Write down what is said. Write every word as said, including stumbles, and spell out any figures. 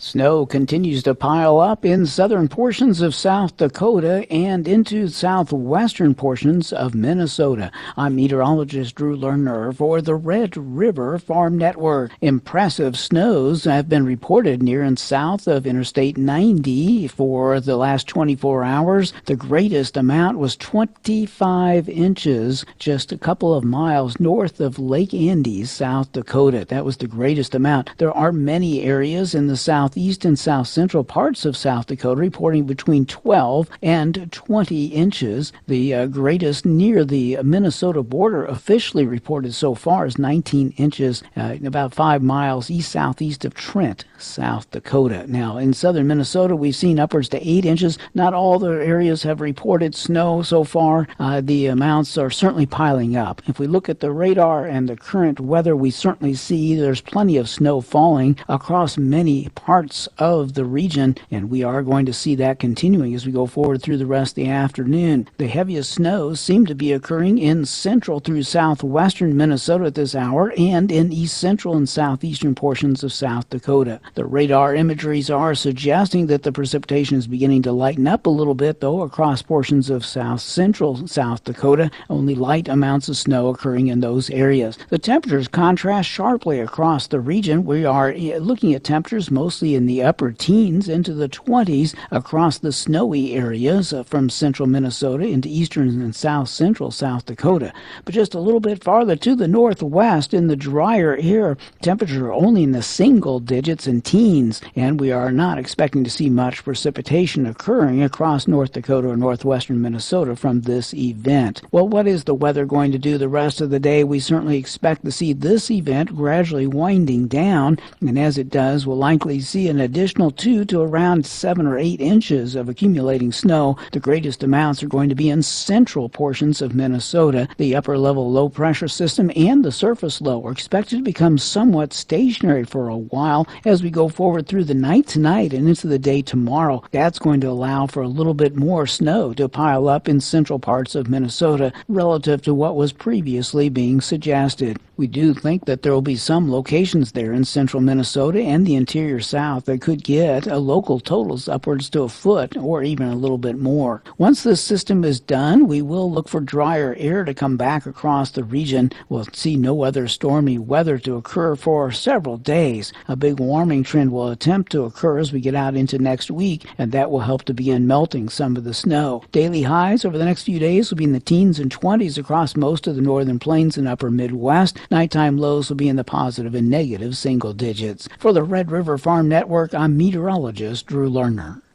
Snow continues to pile up in southern portions of South Dakota and into southwestern portions of Minnesota. I'm meteorologist Drew Lerner for the Red River Farm Network. Impressive snows have been reported near and south of Interstate ninety for the last twenty-four hours. The greatest amount was twenty-five inches just a couple of miles north of Lake Andes, South Dakota. That was the greatest amount. There are many areas in the south East and south central parts of South Dakota reporting between twelve and twenty inches. The uh, greatest near the Minnesota border officially reported so far is nineteen inches, uh, about five miles east-southeast of Trent, South Dakota. Now, in southern Minnesota, we've seen upwards to eight inches. Not all the areas have reported snow so far. Uh, the amounts are certainly piling up. If we look at the radar and the current weather, we certainly see there's plenty of snow falling across many parts of the region, and we are going to see that continuing as we go forward through the rest of the afternoon. The heaviest snows seem to be occurring in central through southwestern Minnesota at this hour and in east central and southeastern portions of South Dakota. The radar imageries are suggesting that the precipitation is beginning to lighten up a little bit, though, across portions of south central South Dakota. Only light amounts of snow occurring in those areas. The temperatures contrast sharply across the region. We are looking at temperatures mostly in the upper teens into the twenties across the snowy areas uh, from central Minnesota into eastern and south central South Dakota. But just a little bit farther to the northwest in the drier air, temperatures are only in the single digits and teens, and we are not expecting to see much precipitation occurring across North Dakota or northwestern Minnesota from this event. Well, what is the weather going to do the rest of the day? We certainly expect to see this event gradually winding down, and as it does, we'll likely see an additional two to around seven or eight inches of accumulating snow. The greatest amounts are going to be in central portions of Minnesota. The upper level low pressure system and the surface low are expected to become somewhat stationary for a while as we go forward through the night tonight and into the day tomorrow. That's going to allow for a little bit more snow to pile up in central parts of Minnesota relative to what was previously being suggested. We do think that there will be some locations there in central Minnesota and the interior south that could get a local totals upwards to a foot or even a little bit more. Once this system is done, we will look for drier air to come back across the region. We'll see no other stormy weather to occur for several days. A big warming trend will attempt to occur as we get out into next week, and that will help to begin melting some of the snow. Daily highs over the next few days will be in the teens and twenties across most of the northern plains and upper Midwest. Nighttime lows will be in the positive and negative single digits. For the Red River Farm Network, I'm meteorologist Drew Lerner.